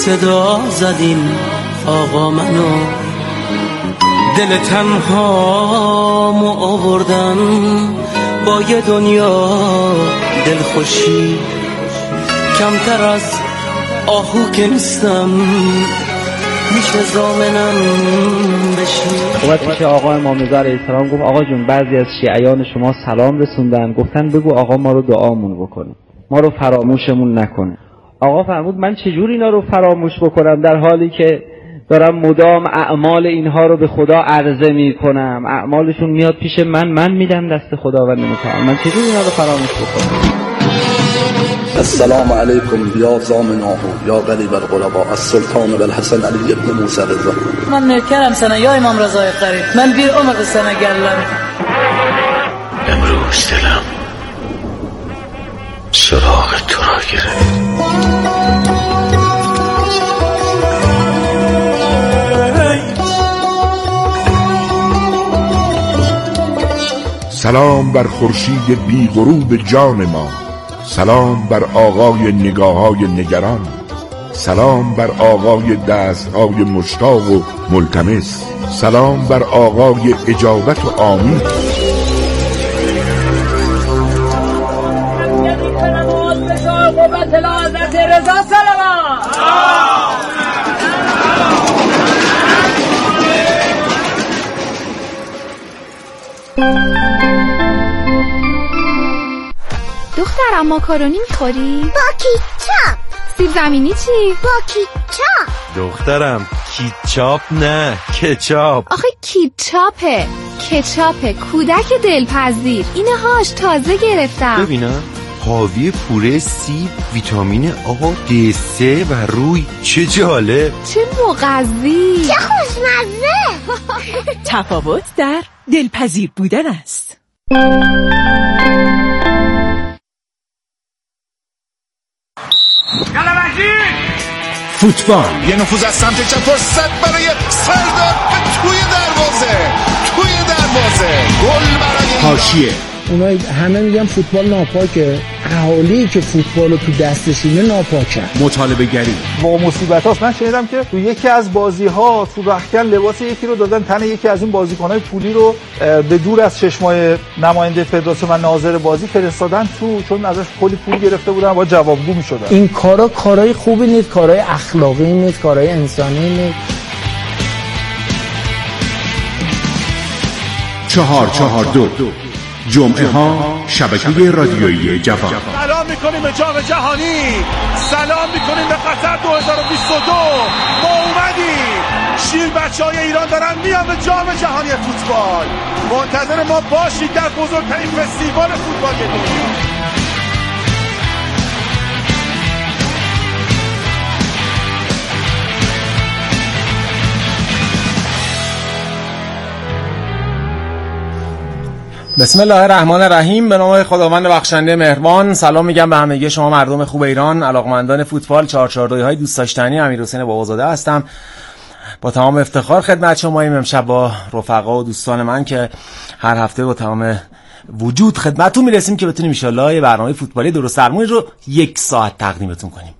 صدا زدیم آقا منو، دل تنهامو آوردن با یه دنیا دلخوشی، کمتر از آهو که نیستم میشه زامنم بشی. وقتی که آقا امام رضا علیه السلام گفت آقا جون بعضی از شیعیان شما سلام رسوندن، گفتن بگو آقا ما رو دعامون بکنه، ما رو فراموشمون نکنه. آقا فرمود من چجور اینا رو فراموش بکنم در حالی که دارم مدام اعمال اینها رو به خدا عرضه میکنم، اعمالشون میاد پیش من میدم دست خداوند متعال، من چجور اینا رو فراموش بکنم؟ السلام علیکم یا زامناه یا غریب الغرباء السلطان والحسن علی ابن موسی رضا. من نوکرم سنه یا امام رضای قریب، من بیر عمر سنه گلم. امروز دلم سراغ تو را گرفت. سلام بر خورشید بی غروب جان ما، سلام بر آقای نگاه‌های نگران، سلام بر آقای دست‌های مشتاق و ملتمس، سلام بر آقای اجابت و آمین. دخترم ماکارونی میخوری؟ با کیچاپ. سیب زمینی چی؟ با کیچاپ. دخترم کیچاپ نه کچاپ. آخه کیچاپه، کچاپه، کودک دلپذیر. اینه هاش تازه گرفتم. ببینم حاوی پوره سیب، ویتامین آ، D3 و روی. چه جالب، چه مغذی، چه خوشمزه. تفاوت در دلپذیر بودن است. فوتبال یه نفوذ از سمت چپ، فرصت برای سردار توی دروازه گل برای حاشیه. اونایی همه میگن فوتبال ناپاکه، اهالی که فوتبالو تو دستشونه ناپاکه. مطالبه گری با مصیبت هاست. من شنیدم که تو یکی از بازی ها تو رختکن لباس یکی رو دادن تن یکی از این بازیکن‌های پولی رو به دور از چشمای نماینده فدراسیون و ناظر بازی فرستادن تو، چون ازش کلی پول گرفته بودن و جوابگو می‌شدن. این کارهای خوبی نیست، کارهای اخلاقی نیست، کارهای انسانی نیست. 442 جمعه ها شبکه رادیویی جوان. سلام میکنیم به جام جهانی، سلام میکنیم به قطر 2022. ما اومدیم، شیر بچهای ایران دارن میان به جام جهانی فوتبال. منتظر ما باشید در بزرگترین فستیوال فوتبال دنیا. بسم الله الرحمن الرحیم. به نام خداوند بخشنده مهربان. سلام میگم به همگی شما مردم خوب ایران، علاقمندان فوتبال. 442 های دوست داشتنی امیرحسین بابازاده هستم. با تمام افتخار خدمت شماییم امشب با رفقا و دوستان من که هر هفته با تمام وجود خدمتتون میرسیم که بتونیم ان شاءالله یه برنامه فوتبالی درست درمون رو 1 ساعت تقدیمتون کنیم.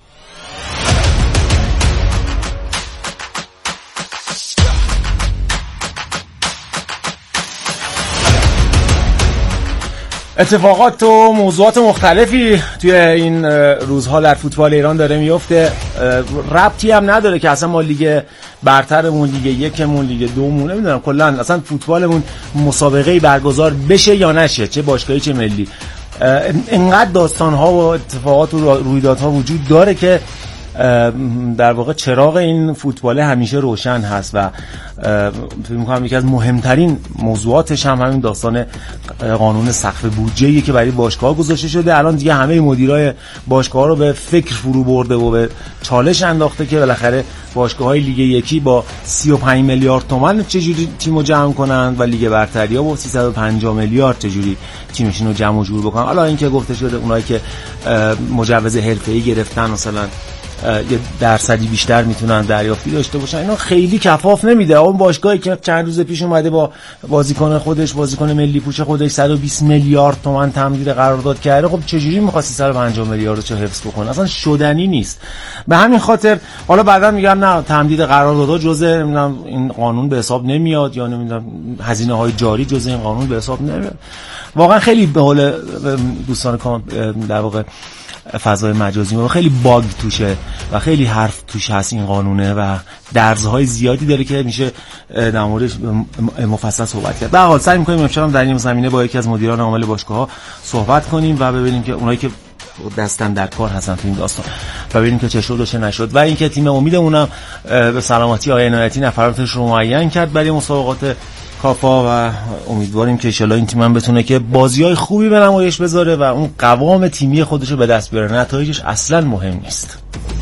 اتفاقات و موضوعات مختلفی توی این روزها در فوتبال ایران داره میفته. ربطی هم نداره که اصلا ما لیگ برترمون، لیگ یکمون، لیگ دومون، نمیدونم کلا اصلا فوتبالمون مسابقه‌ای برگزار بشه یا نشه، چه باشگاهی چه ملی، اینقدر داستان‌ها و اتفاقات و رویدادها وجود داره که در واقع چراغ این فوتبال همیشه روشن هست و فکر می‌کنم یکی از مهمترین موضوعاتش هم همین داستان قانون سقف بودجه‌ای که برای باشگاه‌ها گذاشته شده. الان دیگه همه مدیرای باشگاه‌ها رو به فکر فرو برده و به چالش انداخته که بالاخره باشگاه‌های لیگ یکی با 35 میلیارد تومان چجوری تیمو جمع کنن و لیگ برتری‌ها با 350 میلیارد چجوری تیمشون رو جمع و جور بکنن. حالا اینکه گفته شده اونایی که مجوز حرفه‌ای گرفتن مثلا یه درصدی بیشتر میتونن دریافتی داشته باشن. اینا خیلی کفاف نمیده. اون باشگاهی که چند روز پیش اومده با بازیکن ملی پوش خودش 120 میلیارد تومان تمدید قرارداد کرده، خب چجوری می‌خواستی 150 میلیارد رو چه حفظ بکنه؟ اصلا شدنی نیست. به همین خاطر حالا بعدا میگم نه تمدید قراردادها جزء این قانون به حساب نمیاد، یا نمیدونم هزینه‌های جاری جزء این قانون به حساب نمیاد. واقعا خیلی به قول دوستان در واقع فضای مجازی ما خیلی باگ توشه و خیلی حرف توش هست این قانونه و درزهای زیادی داره که میشه در موردش مفصل صحبت کرد. به هر حال سعی می‌کنیم امشب در این زمینه با یکی از مدیران عامل باشگاه‌ها صحبت کنیم و ببینیم که اونایی که دستن در کار هستن تو این داستان و ببینیم که چه شد و چه نشد. و اینکه تیم امیدمونم به سلامتی آقای عنایتی نفراتش رو معین کرد برای مسابقات کافا و امیدواریم که ان شاءالله این تیم هم بتونه که بازی‌های خوبی به نمایش بذاره و اون قوام تیمی خودش رو به دست بیاره. نتایجش اصلا مهم نیست.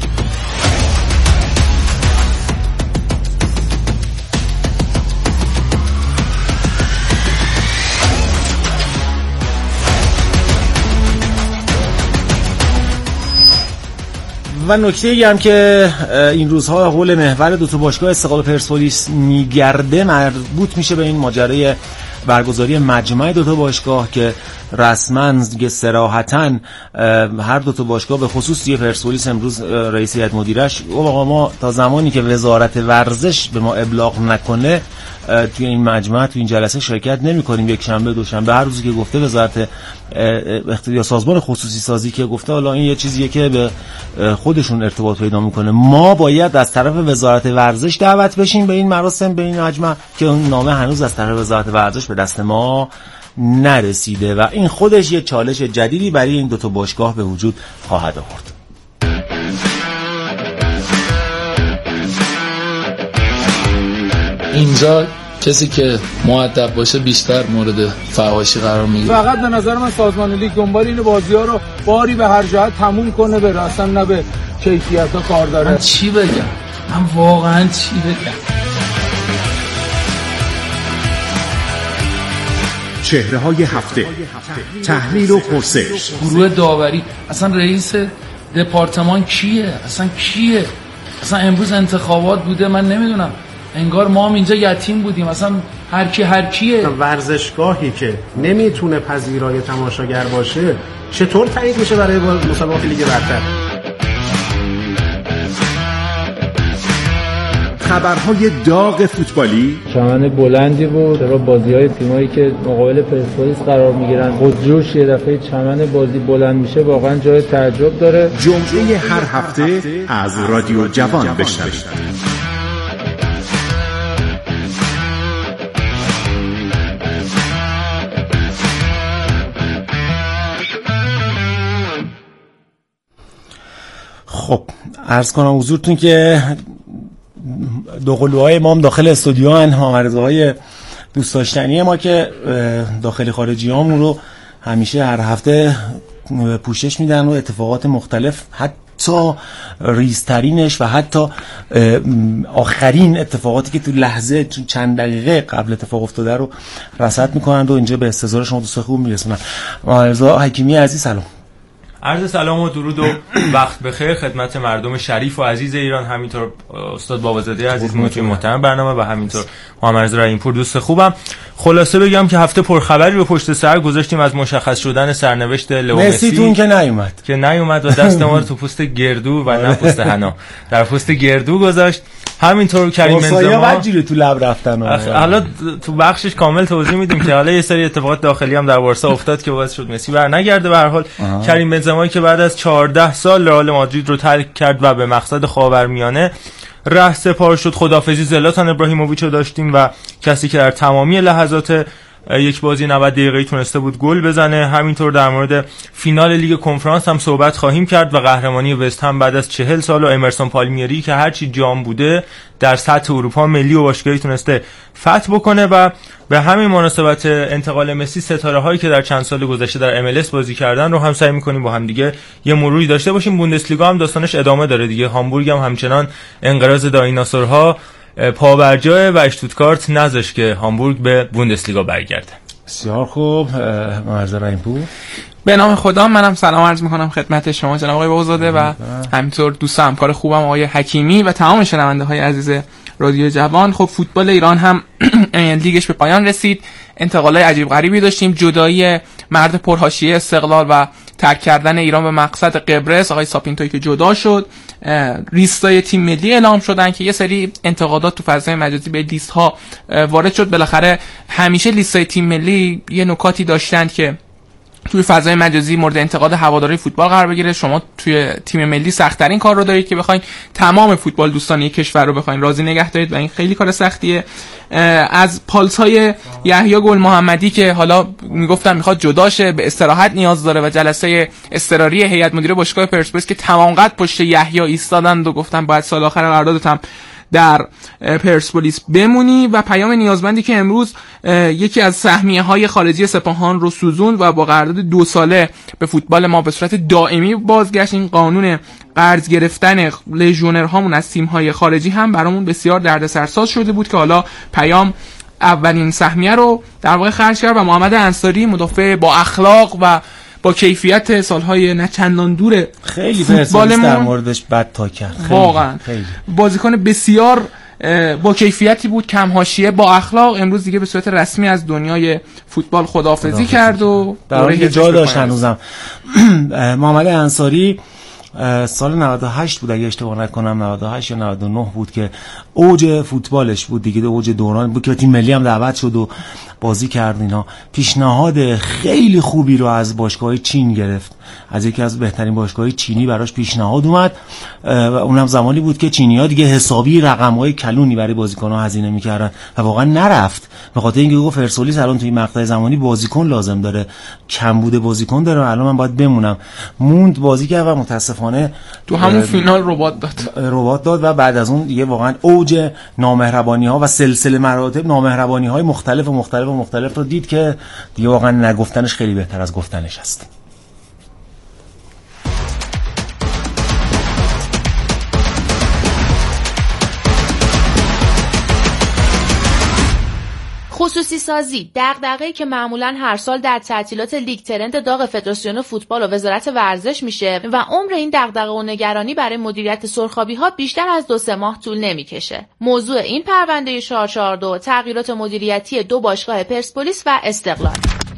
و نکته‌ای هم که این روزها حول محور دو تا باشگاه استقلال و پرسپولیس میگرده مربوط میشه به این ماجرای برگزاری مجمع دو تا باشگاه که رسما صراحتاً هر دو تا باشگاه به خصوص دیگه پرسپولیس امروز رئیس هیئت مدیرش آقا ما تا زمانی که وزارت ورزش به ما ابلاغ نکنه توی این مجمع توی این جلسه شرکت نمی‌کنیم. یک شنبه دوشنبه هر روزی که گفته وزارت یا سازمان خصوصی سازی که گفته حالا این یه چیزیه که به خودشون ارتباط پیدا میکنه، ما باید از طرف وزارت ورزش دعوت بشیم به این مراسم به این مجمع که اون نامه هنوز از طرف وزارت ورزش به دست ما نرسیده و این خودش یه چالش جدیدی برای این دو تا باشگاه به وجود خواهد آورد. اینجا کسی که مؤدب باشه بیشتر مورد فحاشی قرار میگیره. فقط به نظر من سازمان لیگ دنبال این بازی‌ها رو باری به هر جهت تموم کنه بره، اصلا نه به کیفیت‌ها کار داره. من چی بگم؟ من واقعا چی بگم؟ چهره‌های هفته، تحلیل و پرسش. گروه داوری اصلا رئیس دپارتمان کیه؟ اصلا کیه؟ اصلا امروز انتخابات بوده، من نمیدونم. انگار ما هم اینجا یتیم بودیم، اصلا هر کیه؟ ورزشگاهی که نمیتونه پذیرای تماشاگر باشه چطور تعیین میشه برای مسابقات لیگ برتر؟ خبرهای داغ فوتبالی، چمن بلندی بود برای بازی‌های تیمایی که مقابل پرسپولیس قرار میگیرن، خودجوش یه دفعه چمن بازی بلند میشه، واقعا جای تعجب داره. جمعه هر هفته از رادیو جوان بشنوید. خب عرض کنم حضورتون که دو قلوهای ما هم داخل استودیو هن، مامرزهای دوست داشتنی ما که داخلی خارجی همون رو همیشه هر هفته پوشش میدن و اتفاقات مختلف حتی ریزترینش و حتی آخرین اتفاقاتی که تو لحظه چند دقیقه قبل اتفاق افتاده رو رصد میکنند و اینجا به استحضار شما دوست خوب میرسونن. مامرزا حکیمی عزیز سلام. عرض سلام و درود و وقت بخیر خدمت مردم شریف و عزیز ایران، همینطور استاد بابازاده عزیز مجری محترم برنامه و همینطور محمد رحیم‌پور دوست خوبم. خلاصه بگم که هفته پرخبری به پشت سر گذاشتیم از مشخص شدن سرنوشت لئو مسی تون که نیومد و دست ما رو تو پوست گردو و نه پوست حنا در پوست گردو گذاشت. همینطور کریم بنزما وجیره تو لب رفتن. حالا تو بخشش کامل توضیح میدیم که حالا یه سری اتفاقات داخلی هم در بارسا افتاد که باعث شد مسی برنگرده. به هر حال کریم بنزما که بعد از 14 سال رئال مادرید رو ترک کرد و به مقصد خاورمیانه ره سپار شد. خداحافظی زلاتان ابراهیموویچ رو داشتیم و کسی که در تمامی لحظات یک بازی 90 دقیقه‌ای تونسته بود گل بزنه. همینطور در مورد فینال لیگ کنفرانس هم صحبت خواهیم کرد و قهرمانی وست هم بعد از 40 سال و امرسون پالمیری که هرچی جام بوده در سطح اروپا ملی و باشگاهی تونسته فتح بکنه. و به همین مناسبت انتقال مسی ستاره‌هایی که در چند سال گذشته در MLS بازی کردن رو هم سعی می‌کنیم با هم دیگه یه مروری داشته باشیم. بوندسلیگا هم داستانش ادامه داره دیگه. هامبورگ هم همچنان انقراض دایناسورها پابرجای و اشتوتگارت نذاشت که هامبورگ به بوندسلیگا برگرده. بسیار خوب. محمد رحیم‌پور به نام خدا، منم سلام عرض میکنم خدمت شما جناب آقای بازاده و همینطور دوست و همکار خوبم آقای حکیمی و تمام شنونده های عزیز رادیو جوان. خب فوتبال ایران هم لیگش به پایان رسید. انتقالات عجیب غریبی داشتیم، جدایی مرد پرحاشیه استقلال و ترک کردن ایران به مقصد قبرس آقای ساپینتوی که جدا شد. لیستای تیم ملی اعلام شدن که یه سری انتقادات تو فضای مجازی به لیست ها وارد شد. بالاخره همیشه لیستای تیم ملی یه نکاتی داشتند که توی فضای مجازی مورد انتقاد هواداری فوتبال قرار بگیره. شما توی تیم ملی سخت‌ترین کار رو دارید که بخواید تمام فوتبال دوستان یک کشور رو بخواید راضی نگه دارید و این خیلی کار سختیه. از پالس‌های یحیی گل محمدی که حالا میگفتم میخواد جدا شه، به استراحت نیاز داره و جلسه اضطراری هیئت مدیره باشگاه پرسپولیس که تمام قد پشت یحیی ایستادن و گفتن باید سال آخر قراردادت هم در پرسپولیس بمونی. و پیام نیازمندی که امروز یکی از سهمیه‌های خارجی سپاهان رو سوزوند و با قرارداد 2 ساله به فوتبال ما به صورت دائمی بازگشت. این قانون قرض گرفتن لژیونرهامون از تیم‌های خارجی هم برامون بسیار دردسرساز شده بود که حالا پیام اولین سهمیه رو در واقع خرج کرد و محمد انصاری مدافع با اخلاق و با کیفیت سالهای نه چندان دور خیلی فوتبال در موردش بد تا کرد. واقعا بازیکن بسیار با کیفیتی بود، کم حاشیه، با اخلاق. امروز دیگه به صورت رسمی از دنیای فوتبال خداحافظی کرد و در حالی جا داشت هنوزم. محمد انصاری سال 98 بود اگه اشتباه نکنم، 98 یا 99 بود که اوج فوتبالش بود دیگه، اوج دوران بود که تیم ملی هم دعوت شد و بازی کرد. اینا پیشنهاد خیلی خوبی رو از باشگاه چین گرفت، از یکی از بهترین باشگاه چینی براش پیشنهاد اومد و اونم زمانی بود که چینی‌ها دیگه حسابی رقم‌های کلونی برای بازیکن‌ها هزینه می‌کردن و واقعا نرفت، به خاطر اینکه گفت پرسپولیس الان توی مقطع زمانی بازیکن لازم داره، کمبود بازیکن داره، الان من باید بمونم. موند، بازی کرد و متاسفانه تو همون فینال رباط داد و بعد از اون دیگه واقعا اوج نامهربانی‌ها و سلسله مراتب نامهربانی‌های مختلف رو دید که دیگه واقعا نگفتنش خیلی بهتر از گفتنش است. خصوصی سازی دغدغه‌ای که معمولاً هر سال در تعطیلات لیگ ترند داغ فدراسیون فوتبال و وزارت ورزش میشه و عمر این دغدغه و نگرانی برای مدیریت سرخابی‌ها بیشتر از 2-3 ماه طول نمیکشه. موضوع این پرونده 442 تغییرات مدیریتی 2 باشگاه پرسپولیس و استقلال.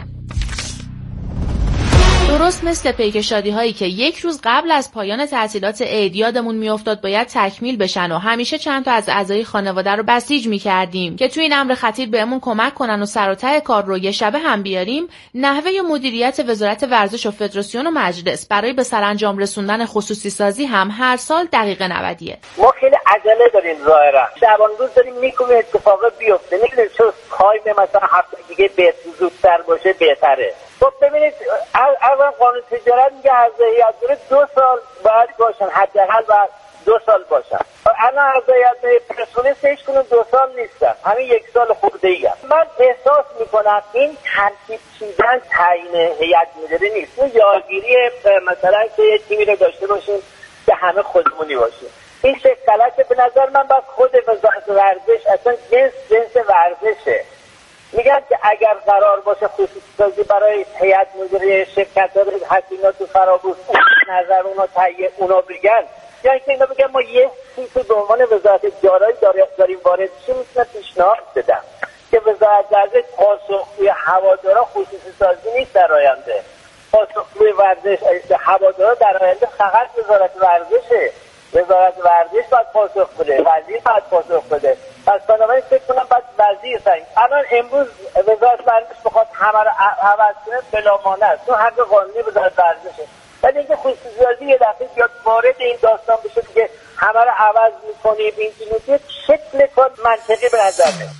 درست مثل پیک شادی هایی که یک روز قبل از پایان تعطیلات عید یادمون میافتاد باید تکمیل بشن و همیشه چند تا از اعضای خانواده رو بسیج میکردیم که توی این امر خطیر بهمون کمک کنن و سر و ته کار رو یه شبه هم بیاریم، نحوه مدیریت وزارت ورزش و فدراسیون و مجلس برای به سرانجام رسوندن خصوصی سازی هم هر سال دقیقه 90. ما خیلی عجله داریم ظاهرا، شبان روز داریم میکنیم اتفاق بیفته، میگیم چون تایم مثلا هفته دیگه زودتر باشه بهتره. خب ببینید اول قانون تجارت میگه ارزیابی دوره 2 سال باید باشن، حداقل باید 2 سال باشن. الان ارزیابی پرسپولیس هیچ کنون 2 سال نیستن، همین 1 سال خورده ای هم. من احساس میکنم این ترتیب چیدن تعیین هیئت مدیره نیست، این یادگیری مثلا که یه تیمی رو داشته باشیم که همه خودمونی باشه. این چه غلطه به نظر من. باید خود وزارت ورزش اصلا جنس ورزشه. میگن که اگر قرار باشه خصوصی سازی برای هیئت مدیره شرکت‌ها حسینات و فرابورس نظر اونا تایید اونا بگن، یعنی که اینا بگن ما یه چیزی به عنوان وزارت دارایی داریم وارد شیم، میتونه پیشنهاد بدم که وزارت ورزش پاسخگوی هوادارا خصوصی سازی نیست در آینده. پاسخگوی ورزش هوادارا در آینده فقط وزارت ورزشه. وزارت ورزش باید پاسخ بده، وزیر باید پاسخ بده. پس بنابراین فکر کنم باید وزیر سنگ. الان امروز وزارت ورزش بخواد همه رو عوض کنه بلا مانع است، چون حق قانونی وزارت ورزشه. ولی اینکه خصوصی سازی یه دفعه بیاد وارد این داستان بشه که همه رو عوض می‌کنیم، این چیزی شکل کار منطقی به نظر نمیاد.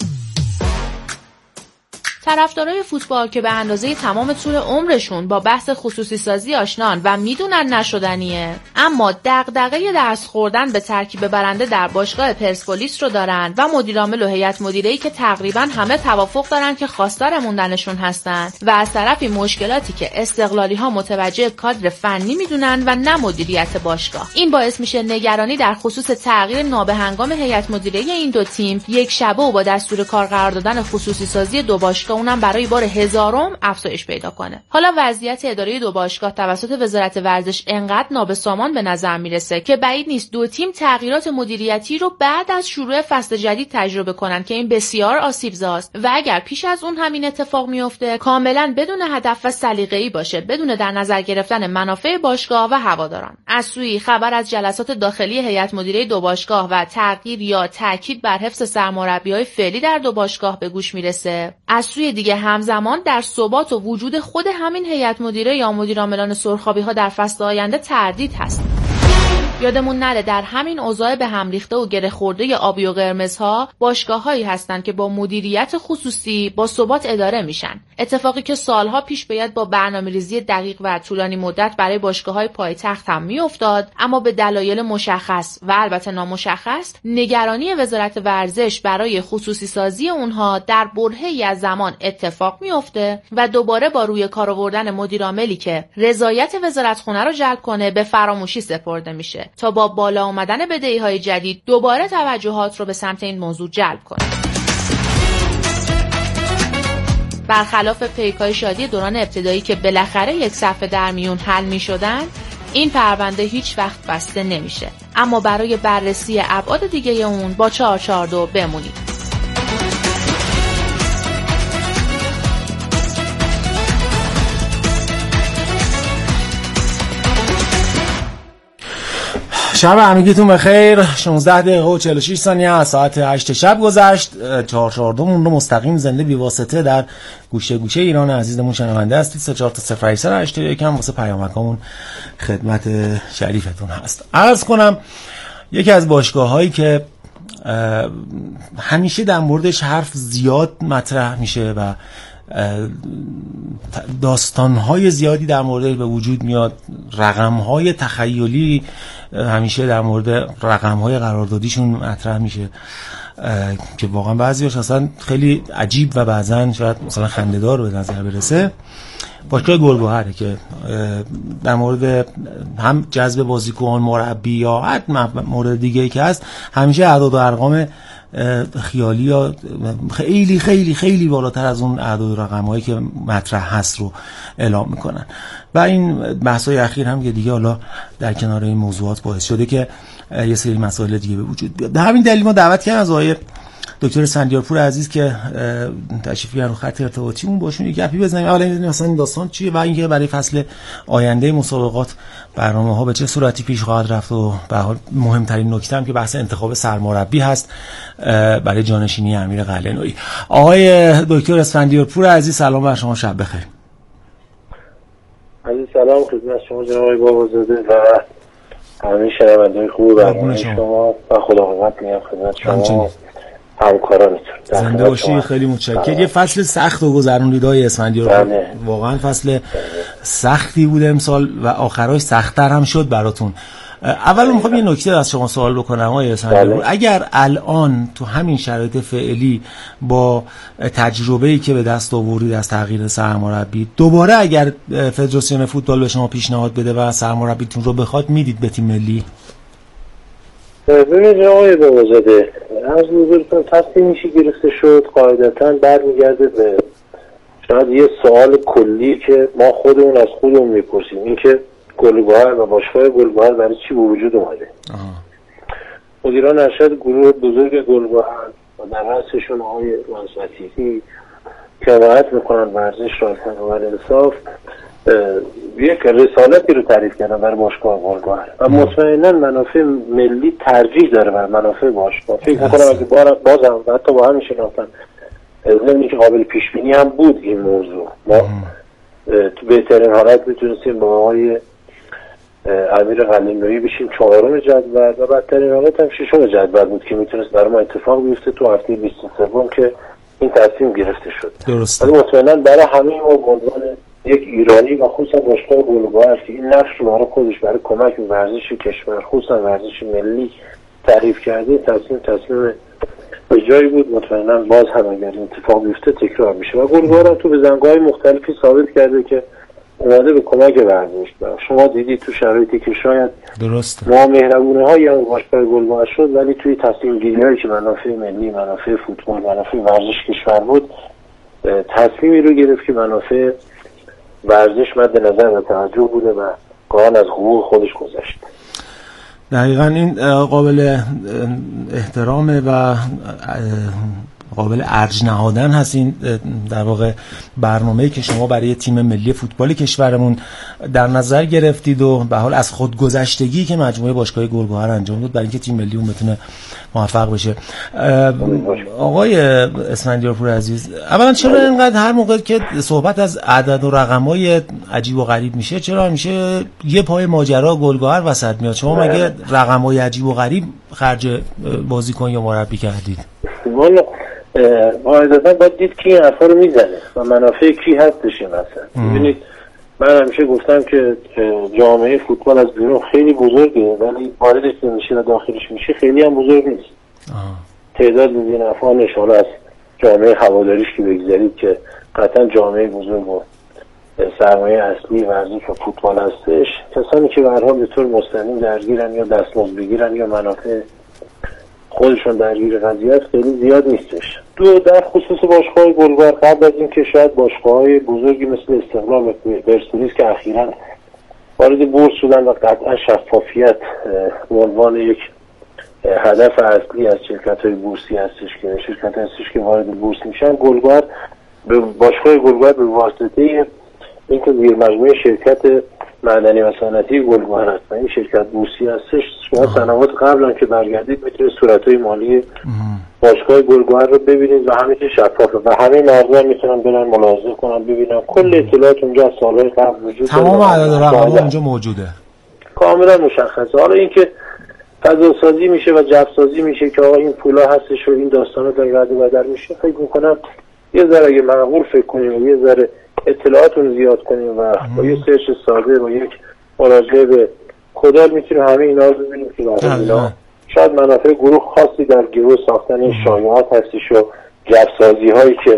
طرفدارای فوتبال که به اندازه تمام طول عمرشون با بحث خصوصی سازی آشنان و میدونن نشدنیه، اما دغدغه دست خوردن به ترکیب برنده در باشگاه پرسپولیس رو دارن و مدیر عامل و هیئت مدیره‌ای که تقریبا همه توافق دارن که خواستار موندنشون هستن و از طرفی مشکلاتی که استقلالی‌ها متوجه کادر فنی میدونن و نه مدیریت باشگاه. این باعث میشه نگرانی در خصوص تغییر نابهنگام هیئت مدیره این 2 تیم یک شبه و با دستور کار قرار دادن خصوصی سازی 2 باشگاه تا اونم برای بار 1000م افزایش پیدا کنه. حالا وضعیت اداره دو باشگاه توسط وزارت ورزش انقدر نابسامان به نظر میرسه که بعید نیست دو تیم تغییرات مدیریتی رو بعد از شروع فصل جدید تجربه کنن که این بسیار آسیبزاست و اگر پیش از اون همین اتفاق میفته کاملا بدون هدف و سلیقه‌ای باشه، بدون در نظر گرفتن منافع باشگاه و هواداران. از سوی خبر از جلسات داخلی هیئت مدیره دو باشگاه و تغییر یا تاکید بر حفظ سرمربیای فعلی در دو باشگاه به گوش میرسه. از سوی دیگه همزمان در ثبات و وجود خود همین هیئت مدیره یا مدیرعاملان سرخابی‌ها در فصل آینده تردید هست. یادمون نره در همین اوضاع به هم ریخته و گره خورده آبی و قرمزها باشگاه‌هایی هستن که با مدیریت خصوصی با ثبات اداره میشن. اتفاقی که سالها پیش باید با برنامه‌ریزی دقیق و طولانی مدت برای باشگاه‌های پایتخت هم میافتاد، اما به دلایل مشخص و البته نامشخص نگرانی وزارت ورزش برای خصوصی سازی اونها در برهه‌ای از زمان اتفاق میفته و دوباره با روی کار آوردن مدیرعاملی که رضایت وزارتخونه رو جلب کنه به فراموشی سپرده میشه تا با بالا آمدن بدهی‌های جدید دوباره توجهات رو به سمت این موضوع جلب کنه. برخلاف پیک‌های شادی دوران ابتدایی که بالاخره یک صفحه در میون حل می‌شدن، این پرونده هیچ وقت بسته نمیشه. اما برای بررسی ابعاد دیگه اون با 442 بمونید. شب همگیتون بخیر. 16 دقیقه و 46 ثانیه از ساعت 8 شب گذشت. 442 مون رو مستقیم زنده بی واسطه در گوشه گوشه ایران عزیزمون شنونده هستید. 3408 یکم واسه پیامکامون خدمت شریفتون هست. عرض کنم یکی از باشگاه‌هایی که همیشه در موردش حرف زیاد مطرح میشه و داستان‌های زیادی در موردش به وجود میاد، رقم‌های تخیلی همیشه در مورد رقم‌های قراردادیشون مطرح میشه که واقعا بعضی‌هاش اصلا خیلی عجیب و بعضن شاید مثلا خنده‌دار به نظر برسه. باشگاه گلگهره که در مورد هم جذب بازیکن، مربی یا هر مورد دیگه‌ای که هست همیشه اعداد و ارقام خیالی یا خیلی خیلی خیلی بالاتر از اون اعداد و رقم‌هایی که مطرح هست رو اعلام میکنن و این بحث‌های اخیر هم که دیگه حالا در کنار این موضوعات باعث شده که یه سری مسائل دیگه به وجود بیاد. به همین دلیل ما دعوت کردیم از آقای دکتر اسفندیارپور عزیز که تشریف بیارن رو خط ارتباطیمون باشون یک گپی بزنیم. اولا می‌دونیم مثلا این داستان چیه و اینکه برای فصل آینده مسابقات برنامه‌ها به چه صورتی پیش خواهد رفت و به حال مهمترین نکته هم که بحث انتخاب سرمربی هست برای جانشینی امیر قلعه‌نویی. آقای دکتر اسفندیارپور عزیز سلام بر شما، شب بخیر. عزیز سلام خدمت شما جناب آقای بابازاده و همه شنوندگان خوب برنامه شما و خداوند میگم خدمت شما همکارانتون. زنده باشی، خیلی متشکرم. یه فصل سخت و گذروندید آقای اسفندیارپور. واقعا فصل سختی بود امسال و آخرش سخت‌تر هم شد براتون. اول میخوام یه نکته از شما سوال بکنم آقای اسفندیارپور. اگر الان تو همین شرایط فعلی با تجربه‌ای که به دست آوردید از تغییر سرمربی دوباره اگر فدراسیون فوتبال به شما پیشنهاد بده و سرمربیتون رو بخواد میدید به تیم ملی؟ ببینید آقای بابازاده، از حضورتون تصمیمی که گرفته شد قاعدتاً برمیگرده به شاید یه سوال کلی که ما خودمون از خودمون میپرسیم، این که گلگهر و باشگاه گلگهر برای چی به وجود اومده. مدیران ارشد گروه بزرگ گلگهر و در رأسشون آقای منصوری که حمایت میکنن ورزش را و انصاف یک رسالتی رو تعریف کردن برای باشگاه گلگهر و مطمئنا منافع ملی ترجیح داره بر منافع باشگاه. فکر میکنم اگه بازم و حتی با همین شناختن ضمنی که قابل پیش بینی هم بود این موضوع، ما تو بهترین حالت میتونستیم با آقای امیر قلعه‌نویی بشیم 4م جدول و بدترین حالت هم 6م جدول بود که میتونست برای ما اتفاق بیفته تو هفته 23 که این تصمیم گرفته شد. درسته. ولی مطمئنا برای همه ما به عنوان یک ایرانی و خصوصا باشگاه گلگهر که این نقش رو برای خودش برای کمک به ورزش کشور خصوصا ورزش ملی تعریف کرده، تصمیم به جایی بود. مطمئنا باز هم اگر اتفاق بیفته تکرار میشه و گلگهر تو بزنگاه‌های مختلفی ثابت کرده که اومده به کمک ورزش. شما دیدید تو شرایطی که شاید درست ما مهربونی‌هایی هم باشگاه گلگهر شد ولی توی تصمیم گیری‌هایی که منافع ملی، منافع فوتبال، منافع ورزش کشور بود تصمیمی رو گرفت که منافع ورزش مد نظر و توجه بوده و گاهن از حقوق خودش گذشت. دقیقاً این قابل احترامه و قابل ارج نهادن هست. این در واقع برنامه‌ای که شما برای تیم ملی فوتبال کشورمون در نظر گرفتید و به حال از خودگذشتگی که مجموعه باشگاه گلگهر انجام داد برای اینکه تیم ملی اون بتونه موفق بشه. آقای اسفندیارپور عزیز، اولا چرا اینقدر هر موقع که صحبت از عدد و رقم‌های عجیب و غریب میشه چرا همیشه یه پای ماجرا گلگهر وسط میاد؟ شما مگه رقم‌های عجیب و غریب خرج بازیکن یا مربی کردید؟ قاعدتا باید دید کی این حرفا رو میزنه و منافع کی هستش این مثلا. ببینید من همیشه گفتم که جامعه فوتبال از بیرون خیلی بزرگه ولی واردش میشه و داخلش میشه خیلی هم بزرگ نیست. تعداد این افغان نشانه از جامعه هواداریش که بگذارید که قطعا جامعه بزرگ و سرمایه اصلی ورزش و فوتبال هستش، کسانی که به هر حال به طور مستقیم درگیرن یا دستمزد بگیرن یا منافع خودشون درگیر قضیه خیلی زیاد نیستش. در خصوص باشگاه گلگهر قبل از اینکه شاید باشگاه‌های بزرگی مثل استقلال و پرسپولیس که اخیراً وارد بورس شدن و قطعا شفافیت به عنوان یک هدف اصلی از شرکت‌های بورسی هستش که شرکت هستش که وارد بورس میشن، گلگهر به باشگاه گلگهر به واسطه اینکه زیر مجموعه شرکت معدنی و صنعتی گلگهر هست و این شرکت بورسی هستش، شما سنوات قبلا که برگردید میتونید صورت‌های مالی باشگاه گلگهر رو ببینید و همین که شفافه و همه مردم میتونن برن ملاحظه کنن ببینن کل اطلاعات اونجا از سالهای قبل وجود داره، تمام عدد و رقم‌ها اونجا موجوده، کاملا مشخصه. حالا اینکه فضا سازی میشه و جو سازی میشه که آقا این پولا هستش و این داستانا در رد و بدل میشه، فکر میکنم یه ذره اگه معقول فکر کنیم و یه ذره اطلاعاتون زیاد کنیم و با یه سرچ ساده و یک مراجعه به کدال میتونیم همه اینا رو ببینیم که اینا شاید منافع گروه خاصی در گروه ساختن این شایعات هستش و جفسازی هایی که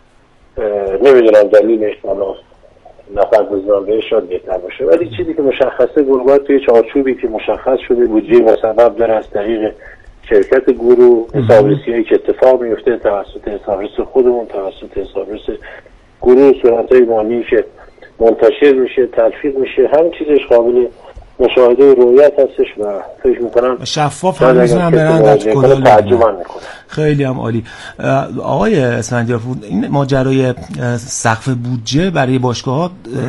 نمیدونم دلیلش حالا نفر بزنم بهش شاید بهتر باشه، ولی چیزی که مشخصه گلگهر توی چارچوبی که مشخص شده بودجه مسبب داره از طریق شرکت گروه، حسابرسی هایی که اتفاق میفته توسط حسابرس خودمون، توسط حسابرس گروه، صورتهای مالی که منتشر میشه، تلفیق میشه، همین چیزش قابل مشاهده و رویت هستش و فکر میکنم شفاف هم میزنم برن در کدال تعجبن میکنه. خیلی هم عالی. آقای اسفندیارپور، این ماجرای سقف بودجه برای باشگاه‌ها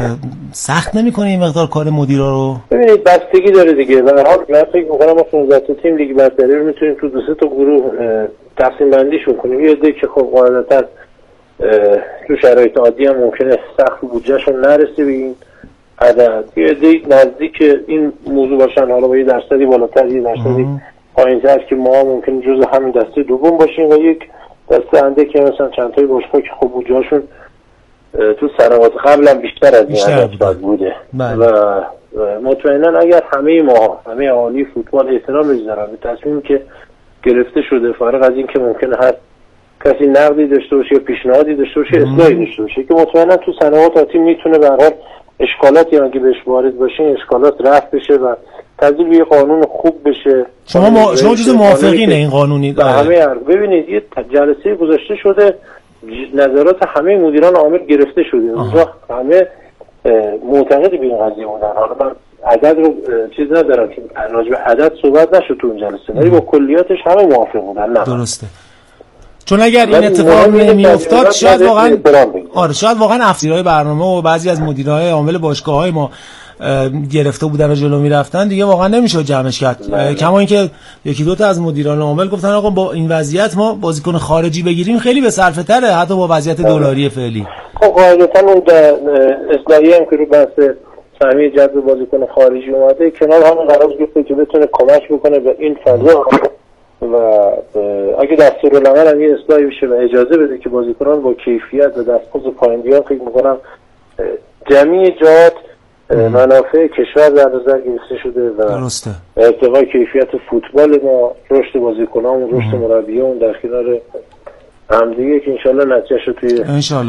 سخت نمیکنه این مقدار کار مدیرا رو؟ ببینید بستگی داره دیگه. به هر حال من فکر میکنم ما 15 تا تیم لیگ برتری رو میتونیم تو 2 تا گروه تقسیم بندیشون کنیم. یه عده که خب قاعدتاً تو شرایط عادی هم ممکنه سقف بودجهشون نرسه به این عدد، یه عده نزدیک این موضوع باشن، حالا با یه درصدی بالاتر یه درصدی پایین‌تر که ما ممکن جزء همین دسته دوم باشیم و یک دسته انده که مثلا چند تای باشگاه که خب بودجهشون تو سنوات قبل هم بیشتر از این عدد بوده و مطمئنا اگر همه ما همه اهالی فوتبال احترام بذارن به تصمیمی که گرفته شده، فارغ از این که ممکنه هر کسی نقدی داشته باشه یا پیشنهادی داشته باشه، اصلاحی داشته باشه، که مطمئنا تو سنوات آتی میتونه به هر حال اشکالاتی هم که بهش وارد باشه اشکالات رفع بشه و تبدیل به قانون خوب بشه. شما جزء موافقین این قانونی همه ببینید یه جلسه گذاشته شده، نظرات همه مدیران عامل گرفته شده، اونجا همه معتقد به این قضیه بودن. حالا من عدد رو چیز ندارم که راجع به عدد صحبت نشد تو اون جلسه، ولی با کلیاتش همه موافق بودن. نه درسته، چون اگر این اتفاق نمیافتاد شاید واقعا افسرهای برنامه و بعضی از مدیرای عامل باشگاه‌های ما گرفته بودن و جلو میرفتن دیگه، واقعا نمیشد جمعش کرد. کما اینکه یکی دو تا از مدیران عامل گفتن آقا با این وضعیت ما بازیکن خارجی بگیریم خیلی به صرفه تره حتی با وضعیت دلاری فعلی. خب قاعدتا اون اصلاحی هم که رو بحث سهمیه جذب بازیکن خارجی اومده کنار همون قرار گرفته که بتونه کمک بکنه به این فضا و اگه دستورالعمل هم یه اصلاحی بشه و اجازه بده که بازیکنان با کیفیت و دستمزد پایین بیان، فکر میکنم جمعی جهات منافع کشور در نظر گرفته شده و ارتقای کیفیت فوتبال ما، رشد بازیکنان و رشد مربیان در کنار همدیگه که انشالله نتیجهش رو توی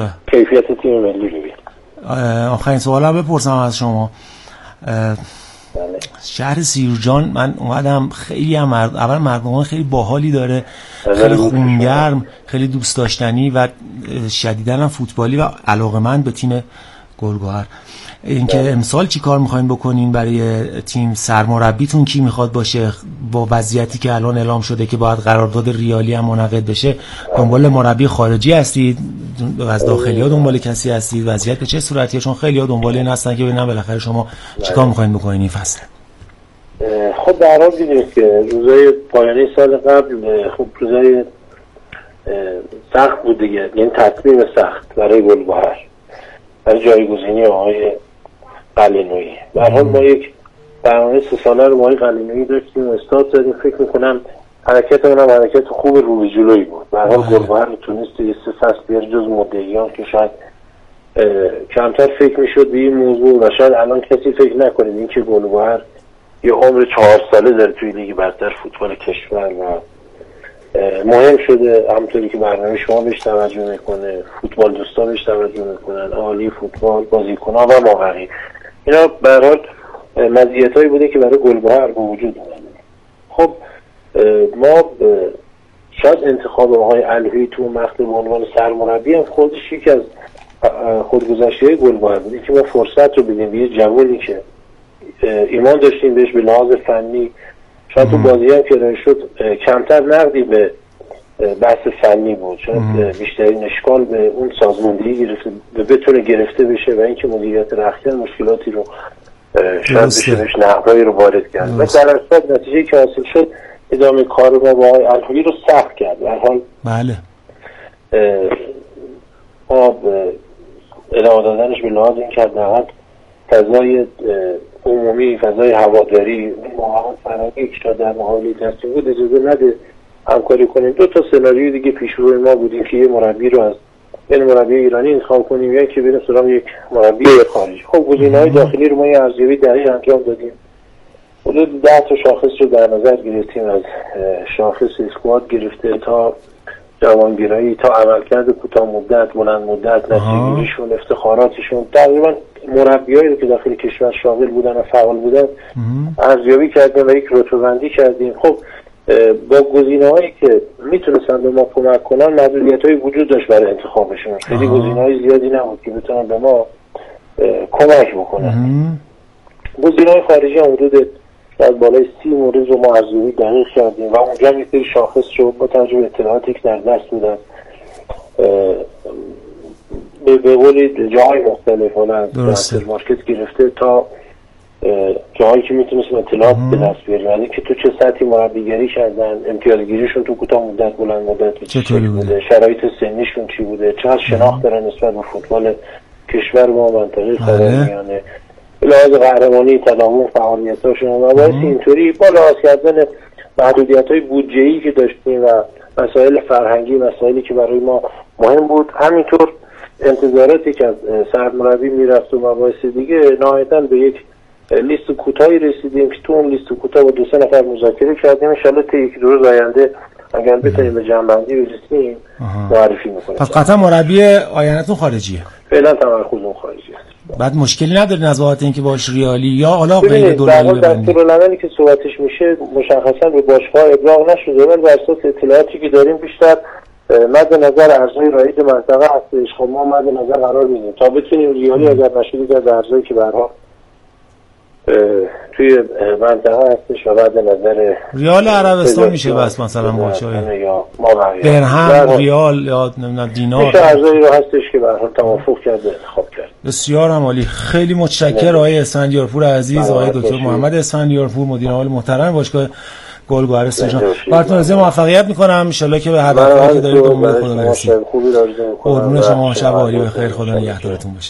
کیفیت تیم ملی ببینیم. آخرین سوالم بپرسم از شما، شهر سیرجان من اومدم، خیلی هم اول مردمان خیلی باحالی داره، خیلی خونگرم، خیلی دوست داشتنی و شدیداً هم فوتبالی و علاقه‌مند به تیم گلگهر. اینکه امسال چی کار میخواین بکنین برای تیم؟ سرمربیتون کی میخواد باشه؟ با وضعیتی که الان اعلام شده که باید قرارداد ریالی هم منعقد بشه، دنبال مربی خارجی هستید؟ از داخلی‌ها دنبال کسی هستید؟ وضعیت به چه صورتیه؟ چون خیلی‌ها دنبال این هستن که ببینن بالاخره شما چیکار میخواین بکنین این فصل. خب در حال دیدید که روزای پایانی سال قبل خب روزای سخت بود دیگه، یعنی تصمیم سخت برای گلگهر، برای جایگزینی آقای قلعه‌نویی. به هر حال ما یک برنامه 3 ساله رو با آقای قلعه‌نویی داشتیم، استاد زدیم. فکر می‌کنم حرکتمون هم حرکت خوب رو به جلویی بود. به هر حال گلگهر تونست یه 3 فصل بیاره جز مدعیان که شاید کمتر فکر می‌شد به این موضوع و شاید الان کسی فکر نکنه اینکه گلگهر یه عمر 4 ساله داره توی لیگ برتر فوتبال کشور و مهم شده. همونطوری که برنامه شما بهش توجه میکنه، فوتبال دوستا بهش توجه میکنن، عالی فوتبال بازیکن‌ها و مابقی، اینا به هر حال مزیتایی بوده که برای گلگهر به وجود اومده. خب ما شاید انتخاب آقای الهی تو مقطع به عنوان سرمربی هم خودش یکی از خودگذشته‌های گلگهر بوده که ما فرصت رو بدیم به یه جوانی که ایمان داشتیم بهش به لحاظ فنی. شاید تو بازی هم که شد کمتر نقدی به بحث فنی بود، شاید بیشترین اشکال به اون سازماندهی گرفته بتونه گرفته بشه و اینکه مدیریت رختکن مشکلاتی رو شاید بشه بهش نقدایی رو وارد کرد و در اصل نتیجه که حاصل شد ادامه کار ما با آقای الهی رو سخت کرد. به هر حال بله ما ادامه دادنش به لحاظ این که حداقل فضای عمومی، فضای هواداری، محمد فرنگی که در محاوله تصمیم بود اجازه نده همکاری کنیم. 2 تا سناریوی دیگه پیش روی ما بودیم که یه مربی رو از بین مربی ایرانی انتخاب کنیم یا که بریم سراغ یک مربی خارجی. خب گزینه‌های داخلی رو ما یه ارزیابی دقیق انجام دادیم. حدود 10 تا شاخص رو در نظر گرفتیم، از شاخص اسکواد گرفته تا جوانگرایی تا عملکرد کوتاه مدت، بلند مدت، نتیجه‌گیریشون، افتخاراتشون، تقریبا مربیایی رو که داخل کشور شاغل بودن و فعال بودن ارزیابی کردیم و یک رتبه‌بندی کردیم. خب با گزینه‌هایی که میتونستن به ما کمک کنن محدودیت‌های وجود داشت برای انتخابشون. خیلی گزینه‌های زیادی نبود که بتونن به ما کمک بکنن. گزینه‌های خارجی هم حدود شاید بالای 30 مورد رو ما ارزیابی دقیق کردیم و اونجا هم یک سری شاخص رو با توجه به اطلاعاتی که در دست بودن به قول جاهای مختلف، حالا از مارکت گرفته تا جاهایی که میتونستیم اطلاعات به دست بیاریم، یعنی که تو چه سطحی مربیگری کردن، امتیازگیریشون تو کوتاه مدت، بلند مدت چطوری بوده، شرایط سنیشون چی بوده، چقدر شناخت دارن نسبت به فوتبال کشور ما، منطقه خاورمیانه، به لحاظ قهرمانی، تداوم فعالیتاشون و باعث اینطوری با لحاظ کردن محدودیت‌های بودجه‌ای که داشتیم و مسائل فرهنگی، مسائلی که برای ما مهم بود، همینطور انتظاراتی که از سرمربی میرفت و مباحث دیگه، نهایتاً به یک لیست کوتاهی رسیدیم که تو اون لیست کوتاه با 2-3 نفر مذاکره کردیم. ان شاءالله تا 1-2 روز آینده اگر بتونیم به جنبندی برسیم معرفی می‌کنیم. پس قطعا مربی آینده‌تون خارجیه؟ فعلا تمرکزمون خارجی است. بعد مشکلی ندارین از واقعیت اینکه باش ریالی یا حالا غیر دلاری ببندید؟ دستورالعملی که صحبتش میشه مشخصا به باشگاه ابلاغ نشده، ولی بر اساس اطلاعاتی که داریم بیشتر مد نظر ارزهای رایج منطقه هستش. خب ما مد نظر قرار میدیم تا بتونیم ریالی اگر نشده در ارزهایی که برها توی منطقه هستش و بعد نظر ریال عربستان میشه بس مثلا باشه یا ما درهم، ریال یا نمیدونم دینار، چه ارزهایی رو هستش که برها توافق کرده انتخاب کرد. بسیار عالی. خیلی متشکرم آقای اسفندیارپور عزیز، آقای دکتر محمد اسفندیارپور مدیر عامل محترم باشگاه گلگهر سیرجان. براتون آرزوی موفقیت میکنم، ان شاءالله که به هدفی که دارید دنبال خدا برسید. قربون شما، شب عالی بخیر، خدا نگهدارتون باشه.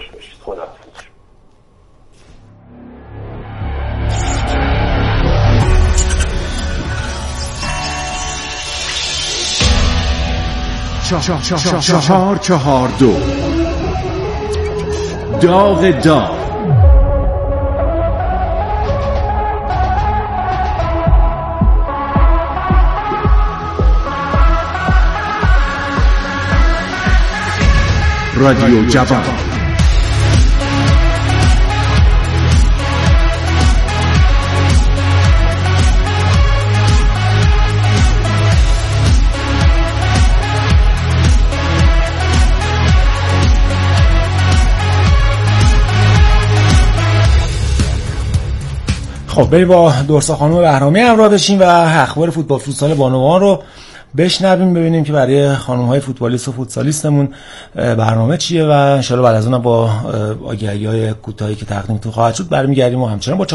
چهار دو داغ داغ رادیو جوان. خب بریم با درسا خانم بهرامی همراه بشیم و اخبار فوتسال بانوان رو بشنویم، ببینیم که برای خانم‌های فوتبالیست و فوتسالیستمون برنامه چیه و ان شاءالله بعد از اون با آگهی‌های کوتاهی که تقدیمتون خواهد شد برمیگردیم و همچنان با